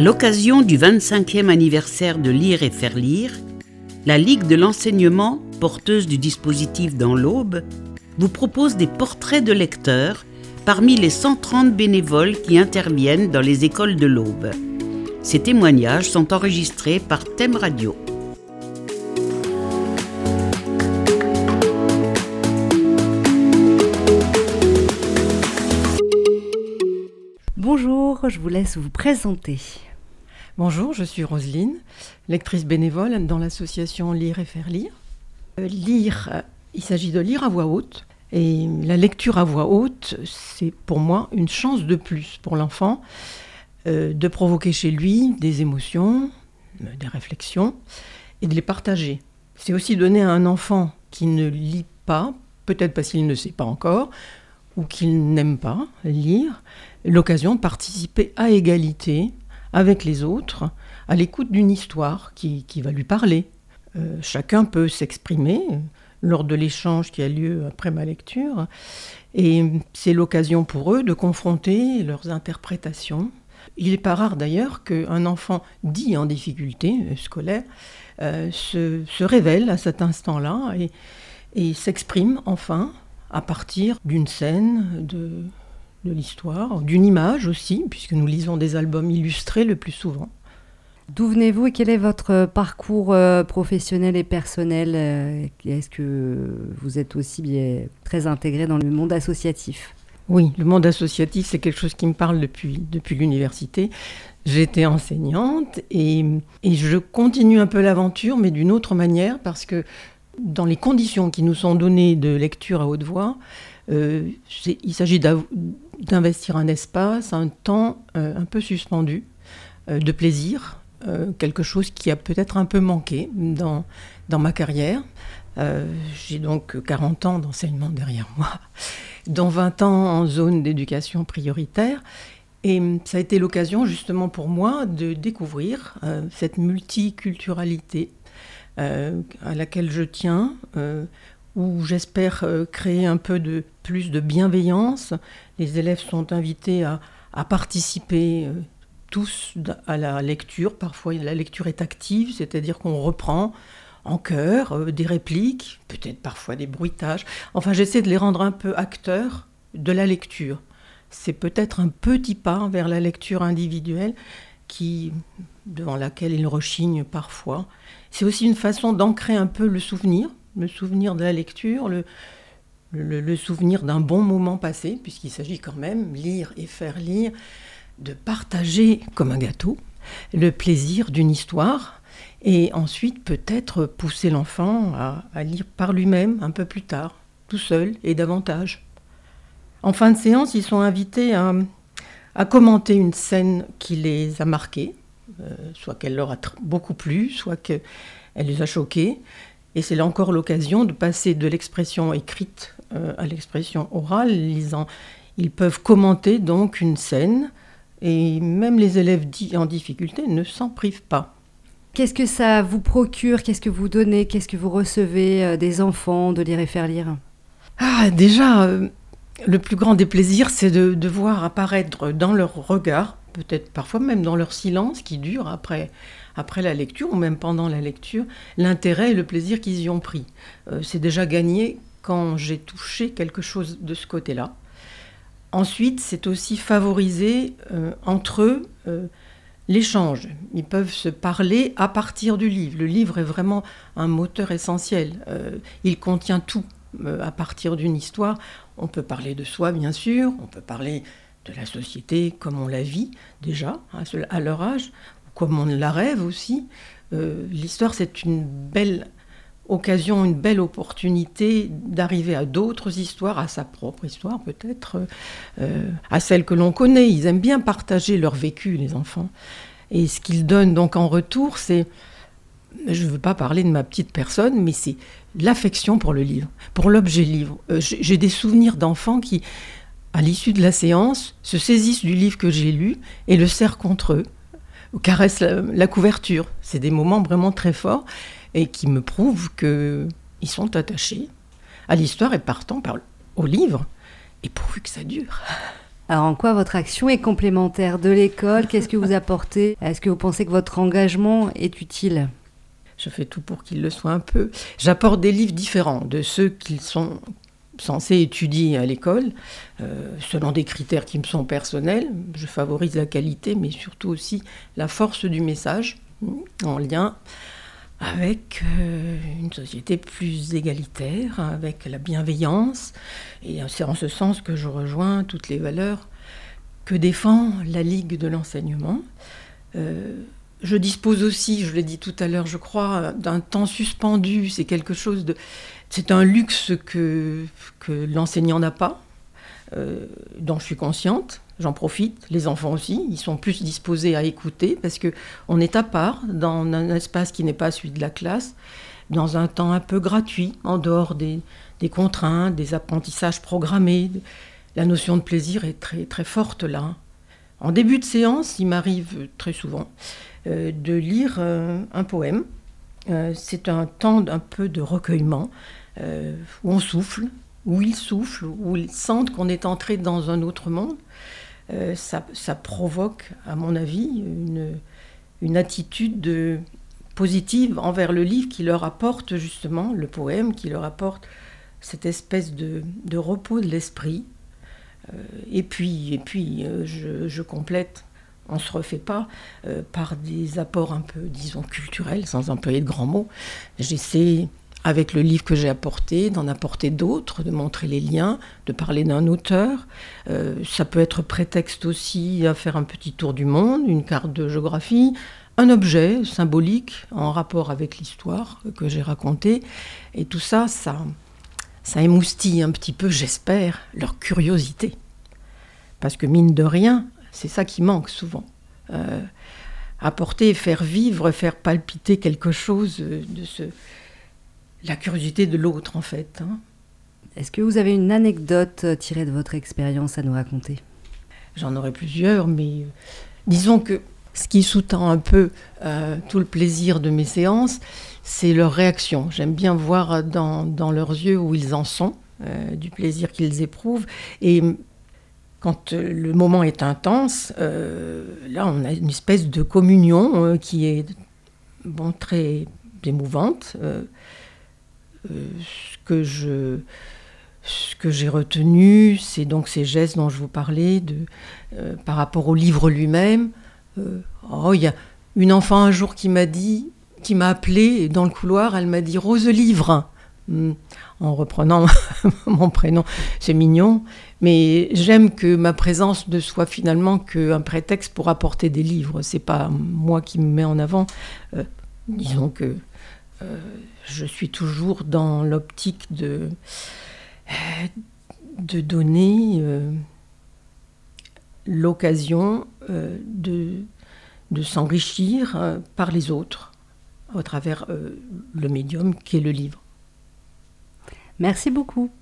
À l'occasion du 25e anniversaire de Lire et faire lire, la Ligue de l'enseignement, porteuse du dispositif dans l'Aube, vous propose des portraits de lecteurs parmi les 130 bénévoles qui interviennent dans les écoles de l'Aube. Ces témoignages sont enregistrés par Thème Radio. Bonjour, je vous laisse vous présenter. Bonjour, je suis Roselyne, lectrice bénévole dans l'association Lire et faire lire. Lire, il s'agit de lire à voix haute. Et la lecture à voix haute, c'est pour moi une chance de plus pour l'enfant de provoquer chez lui des émotions, des réflexions et de les partager. C'est aussi donner à un enfant qui ne lit pas, peut-être parce qu'il ne sait pas encore, ou qu'il n'aime pas lire, l'occasion de participer à égalité avec les autres, à l'écoute d'une histoire qui va lui parler. Chacun peut s'exprimer lors de l'échange qui a lieu après ma lecture, et c'est l'occasion pour eux de confronter leurs interprétations. Il n'est pas rare d'ailleurs qu'un enfant dit en difficulté scolaire se révèle à cet instant-là et s'exprime enfin à partir d'une scène de l'histoire, d'une image aussi, puisque nous lisons des albums illustrés le plus souvent. D'où venez-vous et quel est votre parcours professionnel et personnel ? Est-ce que vous êtes aussi très intégré dans le monde associatif ? Oui, le monde associatif, c'est quelque chose qui me parle depuis l'université. J'étais enseignante et je continue un peu l'aventure, mais d'une autre manière, parce que dans les conditions qui nous sont données de lecture à haute voix, il s'agit d'investir un espace, un temps un peu suspendu, de plaisir, quelque chose qui a peut-être un peu manqué dans ma carrière. J'ai donc 40 ans d'enseignement derrière moi, dont 20 ans en zone d'éducation prioritaire. Et ça a été l'occasion justement pour moi de découvrir cette multiculturalité à laquelle je tiens, où j'espère créer un peu plus de bienveillance. Les élèves sont invités à participer tous à la lecture. Parfois, la lecture est active, c'est-à-dire qu'on reprend en chœur des répliques, peut-être parfois des bruitages. Enfin, j'essaie de les rendre un peu acteurs de la lecture. C'est peut-être un petit pas vers la lecture individuelle devant laquelle ils rechignent parfois. C'est aussi une façon d'ancrer un peu le souvenir de la lecture, le souvenir d'un bon moment passé, puisqu'il s'agit quand même, lire et faire lire, de partager comme un gâteau le plaisir d'une histoire et ensuite peut-être pousser l'enfant à lire par lui-même un peu plus tard, tout seul et davantage. En fin de séance, ils sont invités à commenter une scène qui les a marqués, soit qu'elle leur a beaucoup plu, soit qu'elle les a choqués. Et c'est là encore l'occasion de passer de l'expression écrite à l'expression orale. Ils peuvent commenter donc une scène, et même les élèves en difficulté ne s'en privent pas. Qu'est-ce que ça vous procure ? Qu'est-ce que vous donnez ? Qu'est-ce que vous recevez des enfants de lire et faire lire ? Déjà, le plus grand des plaisirs, c'est de voir apparaître dans leur regard, peut-être parfois même dans leur silence qui dure après la lecture ou même pendant la lecture, l'intérêt et le plaisir qu'ils y ont pris. C'est déjà gagné quand j'ai touché quelque chose de ce côté-là. Ensuite, c'est aussi favoriser entre eux l'échange. Ils peuvent se parler à partir du livre. Le livre est vraiment un moteur essentiel. Il contient tout à partir d'une histoire. On peut parler de soi, bien sûr. On peut parler de la société comme on la vit déjà à leur âge, comme on la rêve aussi. L'histoire, c'est une belle occasion, une belle opportunité d'arriver à d'autres histoires, à sa propre histoire peut-être, à celle que l'on connaît. Ils aiment bien partager leur vécu, les enfants. Et ce qu'ils donnent donc en retour, c'est, je ne veux pas parler de ma petite personne, mais c'est l'affection pour le livre, pour l'objet livre. J'ai des souvenirs d'enfants qui, à l'issue de la séance, se saisissent du livre que j'ai lu et le serrent contre eux, caressent la couverture. C'est des moments vraiment très forts et qui me prouvent qu'ils sont attachés à l'histoire et partant au livre, et pourvu que ça dure. Alors en quoi votre action est complémentaire de l'école? Qu'est-ce que vous apportez? Est-ce que vous pensez que votre engagement est utile? Je fais tout pour qu'il le soit un peu. J'apporte des livres différents de ceux qu'ils sont censés étudier à l'école, selon des critères qui me sont personnels. Je favorise la qualité, mais surtout aussi la force du message, en lien avec une société plus égalitaire, avec la bienveillance. Et c'est en ce sens que je rejoins toutes les valeurs que défend la Ligue de l'enseignement. Je dispose aussi, je l'ai dit tout à l'heure, je crois, d'un temps suspendu. C'est quelque chose de... C'est un luxe que l'enseignant n'a pas, dont je suis consciente. J'en profite, les enfants aussi, ils sont plus disposés à écouter parce qu'on est à part, dans un espace qui n'est pas celui de la classe, dans un temps un peu gratuit, en dehors des contraintes, des apprentissages programmés. La notion de plaisir est très, très forte là. En début de séance, il m'arrive très souvent de lire un poème. C'est un temps un peu de recueillement, où on souffle, où ils soufflent, où ils sentent qu'on est entré dans un autre monde. Ça provoque, à mon avis, une attitude positive envers le livre qui leur apporte justement, le poème, qui leur apporte cette espèce de repos de l'esprit. Et puis je complète, on ne se refait pas, par des apports un peu, disons, culturels, sans employer de grands mots. J'essaie, avec le livre que j'ai apporté, d'en apporter d'autres, de montrer les liens, de parler d'un auteur. Ça peut être prétexte aussi à faire un petit tour du monde, une carte de géographie, un objet symbolique en rapport avec l'histoire que j'ai racontée. Et tout ça, ça émoustille un petit peu, j'espère, leur curiosité. Parce que mine de rien, c'est ça qui manque souvent. Apporter, faire vivre, faire palpiter quelque chose la curiosité de l'autre, en fait. Est-ce que vous avez une anecdote tirée de votre expérience à nous raconter? J'en aurais plusieurs, mais disons que ce qui sous-tend un peu tout le plaisir de mes séances, c'est leur réaction. J'aime bien voir dans leurs yeux où ils en sont, du plaisir qu'ils éprouvent. Et quand le moment est intense, là, on a une espèce de communion qui est très émouvante. Ce que j'ai retenu, c'est donc ces gestes dont je vous parlais, par rapport au livre lui-même. Il y a une enfant un jour qui m'a appelée dans le couloir, elle m'a dit « Rose Livre ». En reprenant mon prénom, c'est mignon, mais j'aime que ma présence ne soit finalement qu'un prétexte pour apporter des livres. C'est pas moi qui me mets en avant. Disons que je suis toujours dans l'optique de donner l'occasion de s'enrichir par les autres à travers le médium qu'est le livre. Merci beaucoup.